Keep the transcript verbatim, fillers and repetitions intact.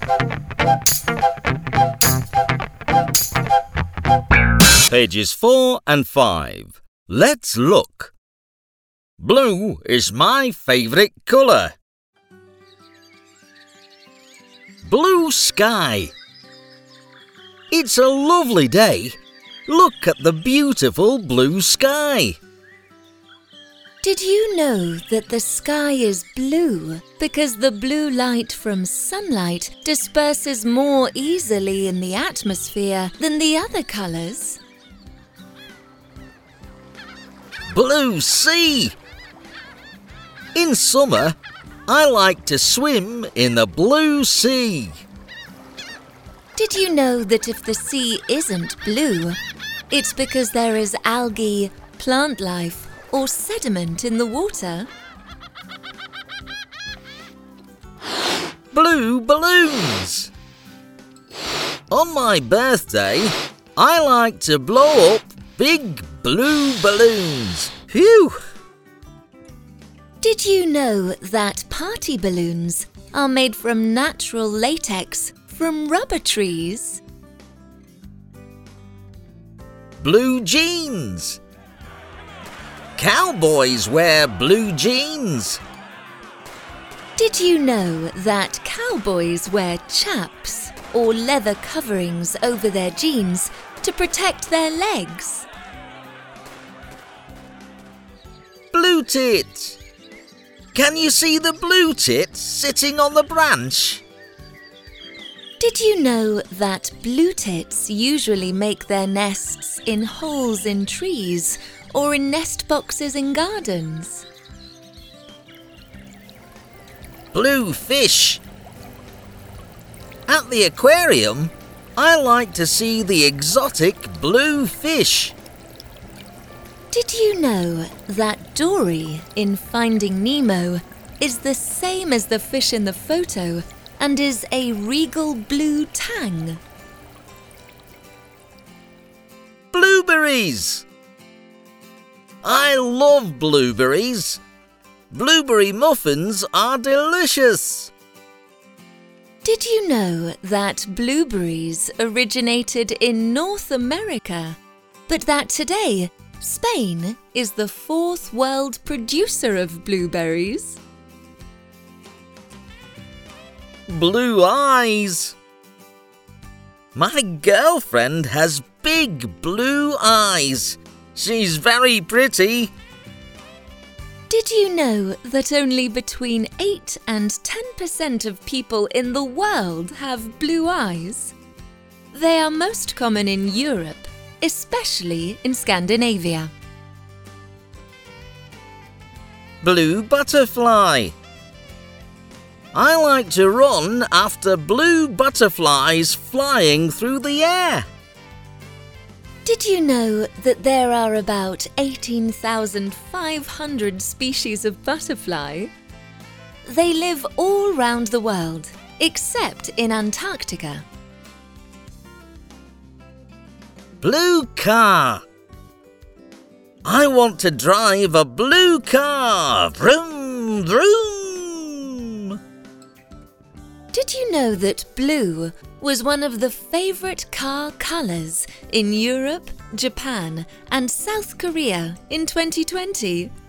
Pages four and five. Let's look. Blue is my favourite colour. Blue sky. It's a lovely day. Look at the beautiful blue sky. Did you know that the sky is blue because the blue light from sunlight disperses more easily in the atmosphere than the other colours? Blue sea. In summer, I like to swim in the blue sea. Did you know that if the sea isn't blue, it's because there is algae, plant life, or sediment in the water? Blue balloons. On my birthday, I like to blow up big blue balloons. Phew! Did you know that party balloons are made from natural latex from rubber trees? Blue jeans. Cowboys wear blue jeans. Did you know that cowboys wear chaps or leather coverings over their jeans to protect their legs? Blue tits. Can you see the blue tits sitting on the branch? Did you know that blue tits usually make their nests in holes in trees or in nest boxes in gardens? Blue fish. At the aquarium, I like to see the exotic blue fish. Did you know that Dory in Finding Nemo is the same as the fish in the photo and is a regal blue tang? Blueberries. I love blueberries. Blueberry muffins are delicious. Did you know that blueberries originated in North America, but that today Spain is the fourth world producer of blueberries? Blue eyes. My girlfriend has big blue eyes. She's very pretty. Did you know that only between eight and ten percent of people in the world have blue eyes? They are most common in Europe, especially in Scandinavia. Blue butterfly. I like to run after blue butterflies flying through the air. Did you know that there are about eighteen thousand five hundred species of butterfly? They live all round the world, except in Antarctica. Blue car. I want to drive a blue car. Vroom, vroom. Did you know that blue was one of the favourite car colours in Europe, Japan and South Korea in twenty twenty?